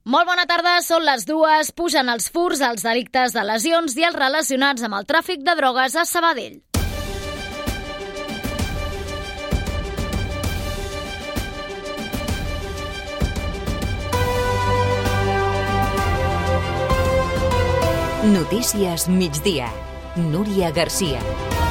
Molt bona tarda, són les 2, pugen els furts, els delictes de lesions i els relacionats amb el tràfic de drogues a Sabadell. Notícies migdia. Núria Garcia.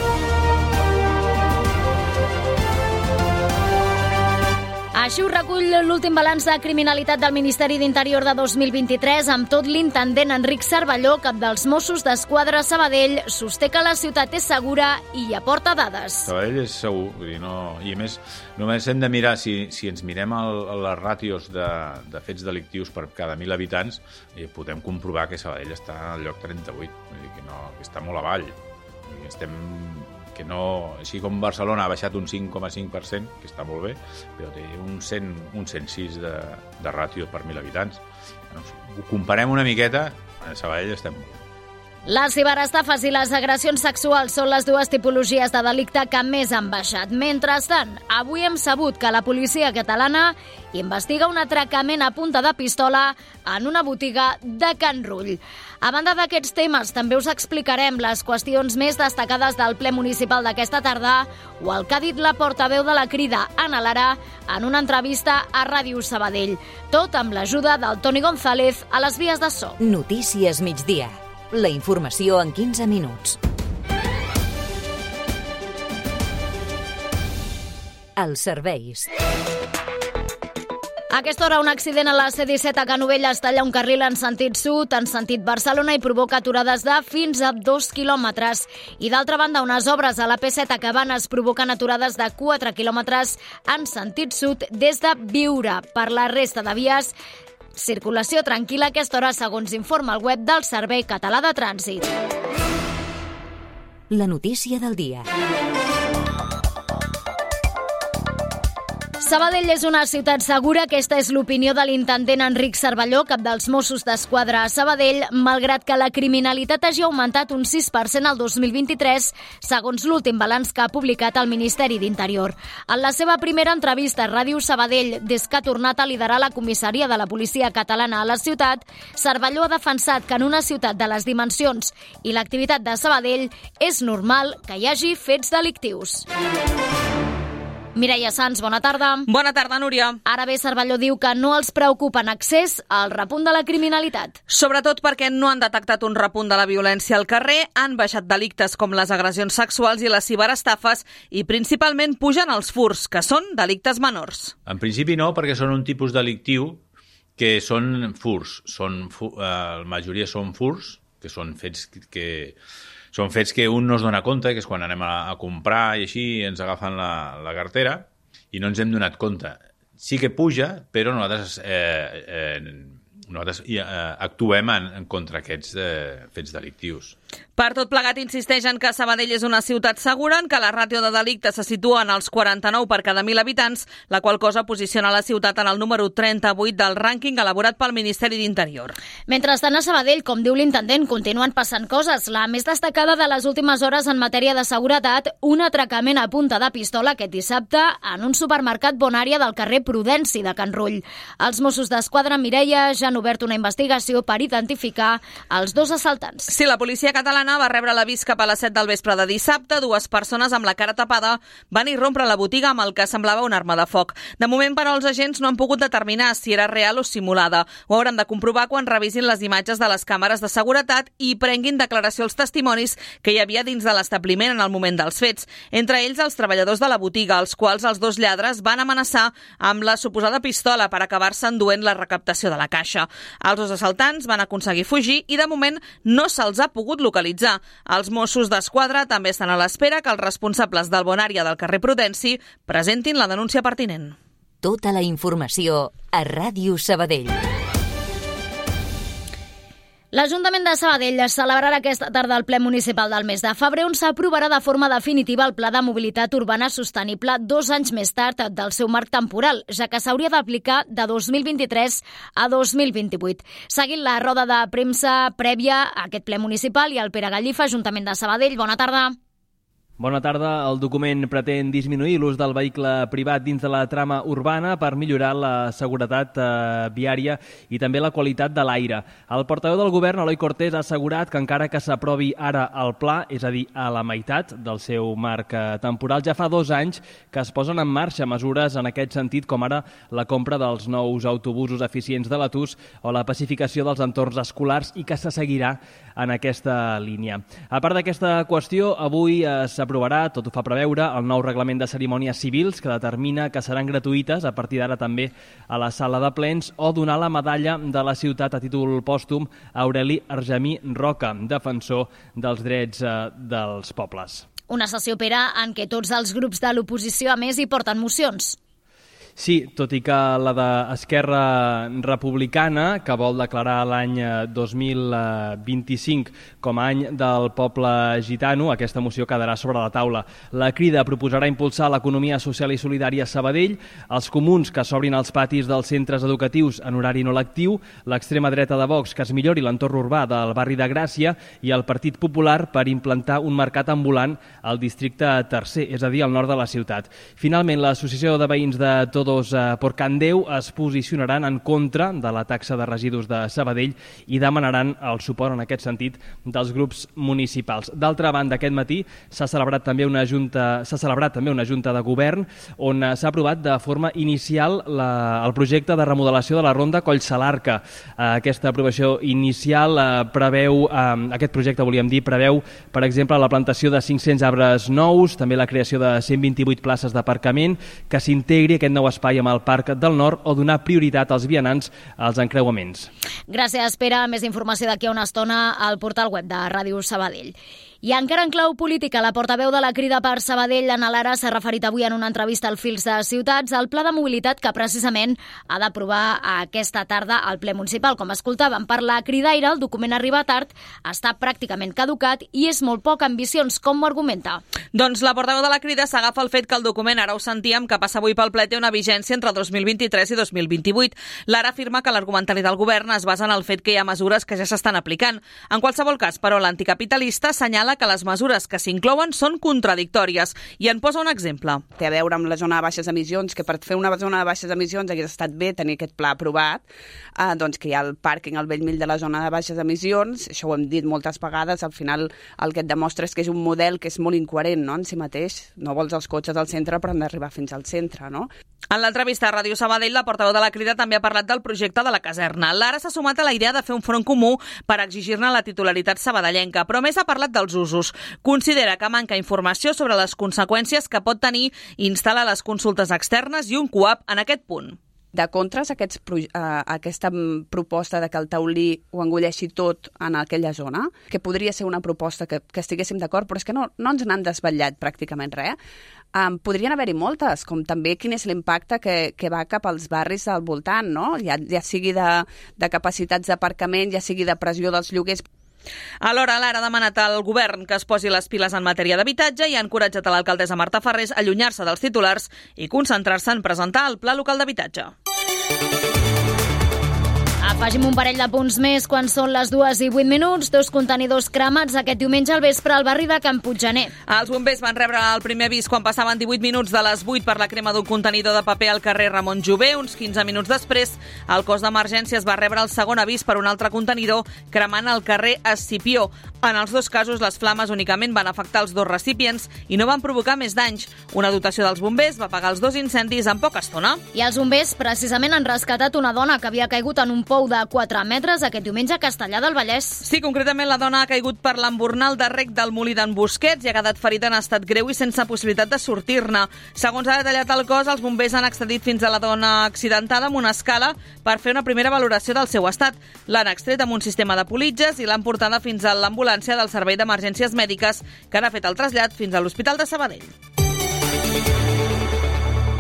Així ho recull l'últim balanç de criminalitat del Ministeri d'Interior de 2023, amb tot l'intendent Enric Cervelló, cap dels Mossos d'Esquadra a Sabadell, sosté que la ciutat és segura i aporta dades. Sabadell és segur, vull dir, no, i a més només hem de mirar, si ens mirem les ràtios de fets delictius per cada 1.000 habitants, podem comprovar que Sabadell està al lloc 38, vull dir, que està molt avall. Que no, així com Barcelona ha baixat un 5,5%, que està molt bé, però té un 106 de ràtio per 1.000 habitants. Ho comparem una miqueta, a Sabadell estem molt bé. Les ciberestafes i les agressions sexuals són les dues tipologies de delicte que més han baixat. Mentrestant, avui hem sabut que la policia catalana investiga un atracament a punta de pistola en una botiga de Can Rull. A banda d'aquests temes, també us explicarem les qüestions més destacades del ple municipal d'aquesta tarda o el que ha dit la portaveu de la Crida, Ana Lara, en una entrevista a Ràdio Sabadell. Tot amb l'ajuda del Toni González a les vies de so. Notícies migdia. La informació en 15 minuts. Els serveis. A aquesta hora, un accident a la C-17 a Canovelles talla un carril en sentit sud, en sentit Barcelona, i provoca aturades de fins a 2 quilòmetres. I d'altra banda, unes obres a la P7 a Cabanes provoquen aturades de 4 quilòmetres en sentit sud des de Biure. Per la resta de vies, circulació tranquil·la a aquesta hora, segons informa el web del Servei Català de Trànsit. La notícia del dia. Sabadell és una ciutat segura. Aquesta és l'opinió de l'intendent Enric Cervelló, cap dels Mossos d'Esquadra a Sabadell, malgrat que la criminalitat hagi augmentat un 6% al 2023, segons l'últim balanç que ha publicat el Ministeri d'Interior. En la seva primera entrevista a Ràdio Sabadell, des que ha tornat a liderar la comissaria de la policia catalana a la ciutat, Cervelló ha defensat que en una ciutat de les dimensions i l'activitat de Sabadell és normal que hi hagi fets delictius. Mireia Sans, bona tarda. Bona tarda, Núria. Ara bé, Cervelló diu que no els preocupa en excés el repunt de la criminalitat. Sobretot perquè no han detectat un repunt de la violència al carrer, han baixat delictes com les agressions sexuals i les ciberestafes i principalment pugen els furts, que són delictes menors. En principi no, perquè són un tipus delictiu que són furts. La majoria són furts, que són fets que un no es dona compte, que és quan anem a comprar i així ens agafen la cartera i no ens hem donat compte. Sí que puja, però nosaltres actuem en contra aquests fets delictius. Per tot plegat, insisteixen que Sabadell és una ciutat segura, en què la ràtio de delictes se situa en els 49 per cada 1.000 habitants, la qual cosa posiciona la ciutat en el número 38 del rànquing elaborat pel Ministeri d'Interior. Mentrestant, a Sabadell, com diu l'intendent, continuen passant coses. La més destacada de les últimes hores en matèria de seguretat, un atracament a punta de pistola aquest dissabte en un supermercat Bonària del carrer Prudenci de Can Rull. Els Mossos d'Esquadra, Mireia, ja han obert una investigació per identificar els dos assaltants. Sí, la policia catalana va rebre l'avís cap a les 7 del vespre de dissabte. Dues persones amb la cara tapada van irrompre la botiga amb el que semblava una arma de foc. De moment, però, els agents no han pogut determinar si era real o simulada. Ho hauran de comprovar quan revisin les imatges de les càmeres de seguretat i prenguin declaració als testimonis que hi havia dins de l'establiment en el moment dels fets. Entre ells, els treballadors de la botiga, als quals els dos lladres van amenaçar amb la suposada pistola per acabar-se enduent la recaptació de la caixa. Els dos assaltants van aconseguir fugir i, de moment, no se'ls ha pogut localitzar. Els Mossos d'Esquadra també estan a l'espera que els responsables del Bonària del carrer Prudenci presentin la denúncia pertinent. Tota la informació a Ràdio Sabadell. L'Ajuntament de Sabadell celebrarà aquesta tarda el ple municipal del mes de febrer, on s'aprovarà de forma definitiva el Pla de Mobilitat Urbana Sostenible 2 anys més tard del seu marc temporal, ja que s'hauria d'aplicar de 2023 a 2028. Seguint la roda de premsa prèvia a aquest ple municipal i el Pere Gallifa, Ajuntament de Sabadell. Bona tarda. Bona tarda. El document pretén disminuir l'ús del vehicle privat dins de la trama urbana per millorar la seguretat viària i també la qualitat de l'aire. El portaveu del govern, Eloi Cortés, ha assegurat que encara que s'aprovi ara el pla, és a dir, a la meitat del seu marc temporal, ja fa 2 anys que es posen en marxa mesures en aquest sentit, com ara la compra dels nous autobusos eficients de l'Atus o la pacificació dels entorns escolars, i que se seguirà en aquesta línia. A part d'aquesta qüestió, avui s'aprovarà, tot ho fa preveure, el nou reglament de cerimònies civils que determina que seran gratuïtes a partir d'ara també a la sala de plens, o donar la medalla de la ciutat a títol pòstum a Aureli Argemí Roca, defensor dels drets dels pobles. Una sessió, Pere, en què tots els grups de l'oposició, a més, hi porten mocions. Sí, tot i que la d'Esquerra Republicana, que vol declarar l'any 2025 com a any del poble gitano, aquesta moció quedarà sobre la taula. La Crida proposarà impulsar l'economia social i solidària a Sabadell, els comuns que s'obrin als patis dels centres educatius en horari no lectiu, l'extrema dreta de Vox que es millori l'entorn urbà del barri de Gràcia i el Partit Popular per implantar un mercat ambulant al districte tercer, és a dir, al nord de la ciutat. Finalment, l'Associació de Veïns de Todos por Can Déu es posicionaran en contra de la taxa de residus de Sabadell i demanaran el suport en aquest sentit dels grups municipals. D'altra banda, aquest matí s'ha celebrat també una junta de govern on s'ha aprovat de forma inicial el projecte de remodelació de la ronda Collsalarca. Aquesta aprovació inicial preveu, aquest projecte preveu, per exemple, la plantació de 500 arbres nous, també la creació de 128 places d'aparcament, que s'integri aquest nou espai amb el Parc del Nord o donar prioritat als vianants als encreuaments. Gràcies, Pere. Més informació d'aquí a una estona al portal web de Ràdio Sabadell. I encara en clau política, la portaveu de la Crida per Sabadell, Anna Lara, s'ha referit avui en una entrevista al Fils de Ciutats al pla de mobilitat que precisament ha d'aprovar aquesta tarda al ple municipal. Com escoltàvem, per la Cridaire, el document arriba tard, està pràcticament caducat i és molt poc ambiciós, com ho argumenta. Doncs la portaveu de la Crida s'agafa el fet que el document, ara ho sentíem, que passa avui pel ple, té una vigència entre 2023 i 2028. Lara afirma que l'argumentari del govern es basa en el fet que hi ha mesures que ja s'estan aplicant. En qualsevol cas, però, l'anticapitalista assenyala que les mesures que s'inclouen són contradictòries i en posa un exemple. Té a veure amb la zona de baixes emissions, que per fer una zona de baixes emissions hagués estat bé tenir aquest pla aprovat, doncs que hi ha el pàrquing al bell mig de la zona de baixes emissions, això ho hem dit moltes vegades, al final el que et demostra és que és un model que és molt incoherent, no?, en si mateix. No vols els cotxes al centre però han d'arribar fins al centre, no? En l'entrevista a Ràdio Sabadell, la portaveu de la Crida també ha parlat del projecte de la caserna. Lara s'ha sumat a la idea de fer un front comú per exigir-ne la titularitat sabadellenca, però més ha parlat dels usos. Considera que manca informació sobre les conseqüències que pot tenir instal·lar les consultes externes i un CUAP en aquest punt. De contres, aquesta proposta de que el taulí ho engolleixi tot en aquella zona, que podria ser una proposta que estiguéssim d'acord, però és que no ens n'han desvetllat pràcticament res. Podrien haver-hi moltes, com també quin és l'impacte que va cap als barris al voltant, no? Ja sigui de capacitats d'aparcament, ja sigui de pressió dels lloguers. Alhora, Lara ha demanat al govern que es posi les piles en matèria d'habitatge i ha encoratjat a l'alcaldessa Marta Ferrés a allunyar-se dels titulars i concentrar-se en presentar el Pla Local d'Habitatge. Afegim un parell de punts més quan són les 2:08. 2 contenidors cremats aquest diumenge al vespre al barri de Can Puiggener. Els bombers van rebre el primer avís quan passaven 18 minuts de les 8 per la crema d'un contenidor de paper al carrer Ramon Jové. Uns 15 minuts després, el cos d'emergències va rebre el segon avís per un altre contenidor cremant al carrer Escipió. En els dos casos, les flames únicament van afectar els 2 recipients i no van provocar més danys. Una dotació dels bombers va apagar els 2 incendis en poca estona. I els bombers precisament han rescatat una dona que havia caigut en un pou de 4 metres aquest diumenge a Castellar del Vallès. Sí, concretament la dona ha caigut per l'embornal de rec del molí d'en Busquets i ha quedat ferida en estat greu i sense possibilitat de sortir-ne. Segons ha detallat el cos, els bombers han accedit fins a la dona accidentada amb una escala per fer una primera valoració del seu estat. L'han extret amb un sistema de politges i l'han portada fins a l'ambulància del Servei d'Emergències Mèdiques, que ha fet el trasllat fins a l'Hospital de Sabadell.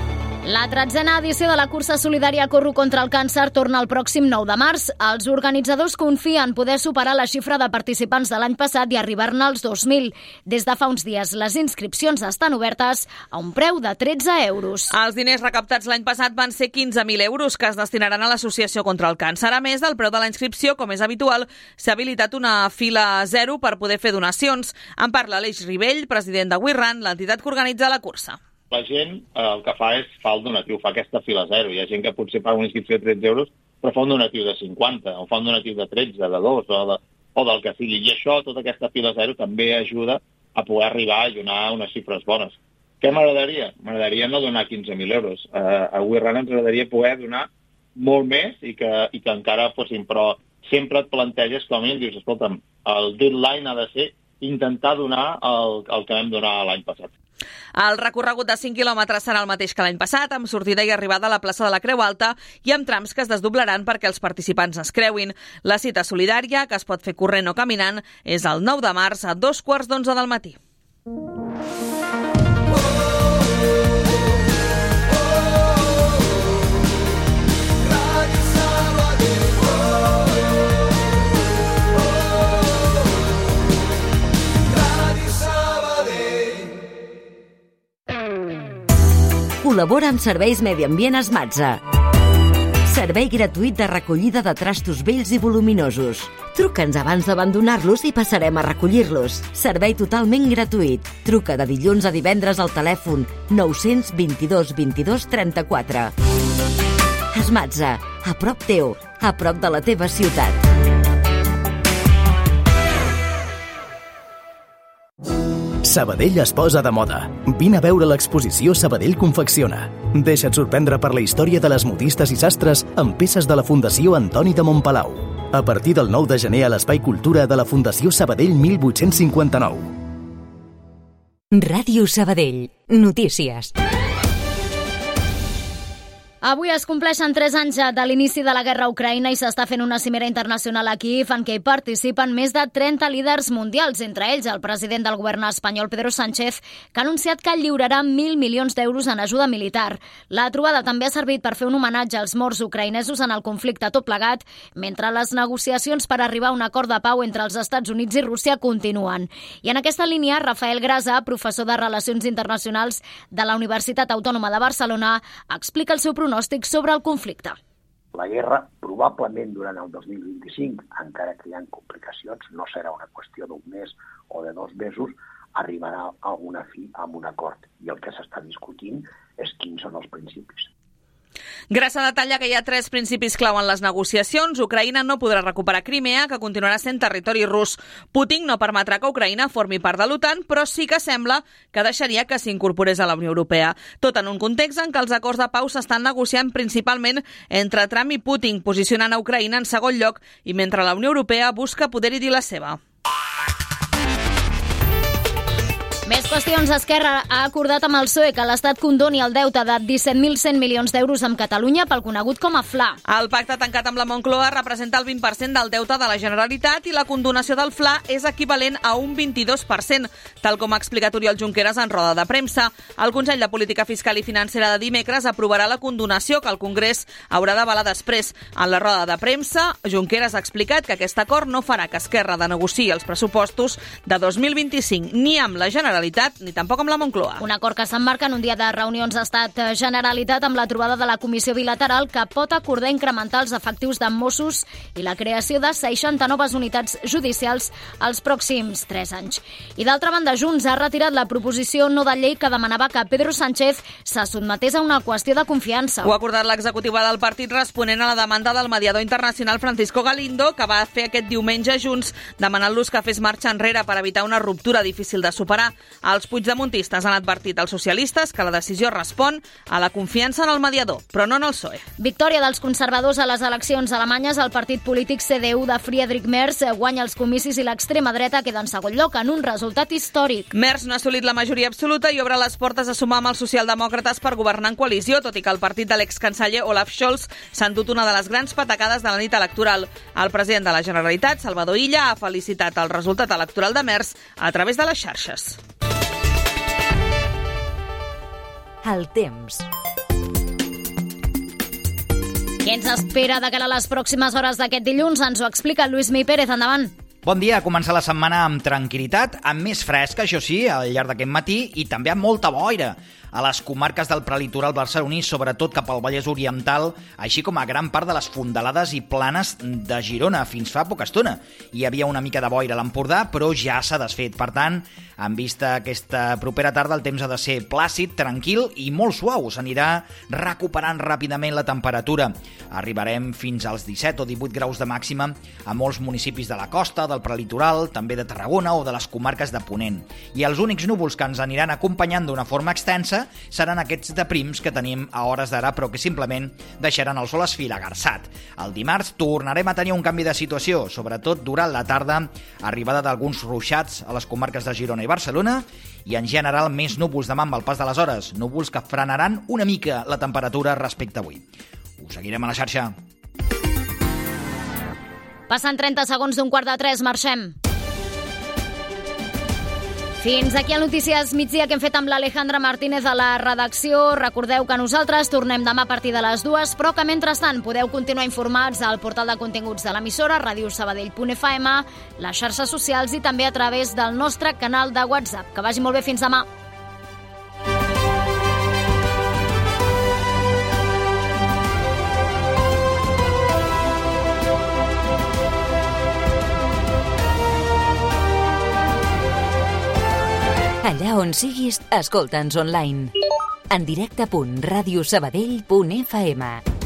La 13a edició de la cursa solidària Corro contra el càncer torna el pròxim 9 de març. Els organitzadors confien poder superar la xifra de participants de l'any passat i arribar-ne als 2.000. Des de fa uns dies, les inscripcions estan obertes a un preu de 13 euros. Els diners recaptats l'any passat van ser 15.000 euros que es destinaran a l'Associació contra el Càncer. A més del preu de la inscripció, com és habitual, s'ha habilitat una fila zero per poder fer donacions. En parla Aleix Ribell, president de We Run, l'entitat que organitza la cursa. La gent el que fa és fa el donatiu, fa aquesta fila zero. Hi ha gent que potser paga una inscripció de 13 euros, però fa un donatiu de 50, o fa un donatiu de 13, de 2, o del que sigui. I això, tota aquesta fila zero, també ajuda a poder arribar a donar unes xifres bones. Què m'agradaria? M'agradaria no donar 15.000 euros. A We Run ens agradaria poder donar molt més i que encara fossin, però sempre et planteges com a mínim, dius, escolta'm, el deadline ha de ser intentar donar el que vam donar l'any passat. El recorregut de 5 quilòmetres serà el mateix que l'any passat, amb sortida i arribada a la plaça de la Creu Alta i amb trams que es desdoblaran perquè els participants es creuin. La cita solidària, que es pot fer corrent o caminant, és el 9 de març a 11:15 del matí. Col·labora amb Serveis Medi Ambient Esmatza. Servei gratuït de recollida de trastos vells i voluminosos. Truca'ns abans d'abandonar-los i passarem a recollir-los. Servei totalment gratuït. Truca de dilluns a divendres al telèfon 922 22 34. Esmatza, a prop teu, a prop de la teva ciutat. Sabadell es posa de moda. Vine a veure l'exposició Sabadell Confecciona. Deixa't sorprendre per la història de les modistes i sastres amb peces de la Fundació Antoni de Montpalau. A partir del 9 de gener a l'Espai Cultura de la Fundació Sabadell 1859. Ràdio Sabadell. Notícies. Avui es compleixen 3 anys de l'inici de la guerra a Ucraïna i s'està fent una cimera internacional a Kíev en què hi participen més de 30 líders mundials, entre ells el president del govern espanyol, Pedro Sánchez, que ha anunciat que lliurarà 1.000 milions d'euros en ajuda militar. La trobada també ha servit per fer un homenatge als morts ucraïnesos en el conflicte tot plegat, mentre les negociacions per arribar a un acord de pau entre els Estats Units i Rússia continuen. I en aquesta línia, Rafael Grasa, professor de Relacions Internacionals de la Universitat Autònoma de Barcelona, explica el seu pronòstic sobre el conflicte. La guerra, probablement durant el 2025, encara que hi ha complicacions, no serà una qüestió d'un mes o de 2 mesos, arribarà a alguna fi amb un acord. I el que s'està discutint és quins són els principis. Grassa detalla que hi ha 3 principis clau en les negociacions. Ucraïna no podrà recuperar Crimea, que continuarà sent territori rus. Putin no permetrà que Ucraïna formi part de l'OTAN, però sí que sembla que deixaria que s'incorporés a la Unió Europea. Tot en un context en què els acords de pau s'estan negociant principalment entre Trump i Putin, posicionant a Ucraïna en segon lloc, i mentre la Unió Europea busca poder-hi dir la seva. Més qüestions. Esquerra ha acordat amb el PSOE que l'Estat condoni el deute de 17.100 milions d'euros amb Catalunya pel conegut com a FLA. El pacte tancat amb la Moncloa representa el 20% del deute de la Generalitat i la condonació del FLA és equivalent a un 22%, tal com ha explicat Oriol Junqueras en roda de premsa. El Consell de Política Fiscal i Financera de dimecres aprovarà la condonació que el Congrés haurà d'avalar després. En la roda de premsa, Junqueras ha explicat que aquest acord no farà que Esquerra denegociï els pressupostos de 2025 ni amb la Generalitat ni tampoc amb la Moncloa. Un acord que s'emmarca en un dia de reunions Estat-Generalitat amb la trobada de la Comissió Bilateral que pot acordar incrementar els efectius de Mossos i la creació de 60 noves unitats judicials els pròxims 3 anys. I d'altra banda, Junts ha retirat la proposició no de llei que demanava que Pedro Sánchez se sotmetés a una qüestió de confiança. Ho ha acordat l'executiva del partit responent a la demanda del mediador internacional Francisco Galindo, que va fer aquest diumenge Junts demanant-los que fes marxa enrere per evitar una ruptura difícil de superar. Els puigdemontistes han advertit als socialistes que la decisió respon a la confiança en el mediador, però no en el PSOE. Victòria dels conservadors a les eleccions alemanyes. El partit polític CDU de Friedrich Merz guanya els comicis i l'extrema dreta queda en segon lloc en un resultat històric. Merz no ha assolit la majoria absoluta i obre les portes a sumar amb els socialdemòcrates per governar en coalició, tot i que el partit de l'excanceller Olaf Scholz s'ha endut una de les grans patacades de la nit electoral. El president de la Generalitat, Salvador Illa, ha felicitat el resultat electoral de Merz a través de les xarxes. El temps. Què ens espera de cara a les pròximes hores d'aquest dilluns? Ens ho explica Lluís Mi Pérez. Endavant. Bon dia, començar la setmana amb tranquil·litat, amb més fresca, això sí, al llarg d'aquest matí, i també amb molta boira a les comarques del prelitoral barceloní, sobretot cap al Vallès Oriental, així com a gran part de les fondalades i planes de Girona. Fins fa poca estona hi havia una mica de boira a l'Empordà, però ja s'ha desfet. Per tant, en vista aquesta propera tarda, el temps ha de ser plàcid, tranquil i molt suau. S'anirà recuperant ràpidament la temperatura. Arribarem fins als 17 o 18 graus de màxima a molts municipis de la costa, del prelitoral, també de Tarragona o de les comarques de Ponent. I els únics núvols que ens aniran acompanyant d'una forma extensa seran aquests de prims que tenim a hores d'ara, però que simplement deixaran el sol esfilagarsat. El dimarts tornarem a tenir un canvi de situació, sobretot durant la tarda, arribada d'alguns ruixats a les comarques de Girona i Barcelona, i en general més núvols demà amb el pas de les hores, núvols que frenaran una mica la temperatura respecte a avui. Us seguirem a la xarxa. Passen 30 segons d'un 2:45, marxem. Fins aquí el Notícies Migdia que hem fet amb l'Alejandra Martínez a la redacció. Recordeu que nosaltres tornem demà a partir de les 2, però que mentrestant podeu continuar informats al portal de continguts de l'emissora, radiosabadell.fm, les xarxes socials i també a través del nostre canal de WhatsApp. Que vagi molt bé, fins demà. Allà on siguis, escolta'ns online. En directe.radiosabadell.fm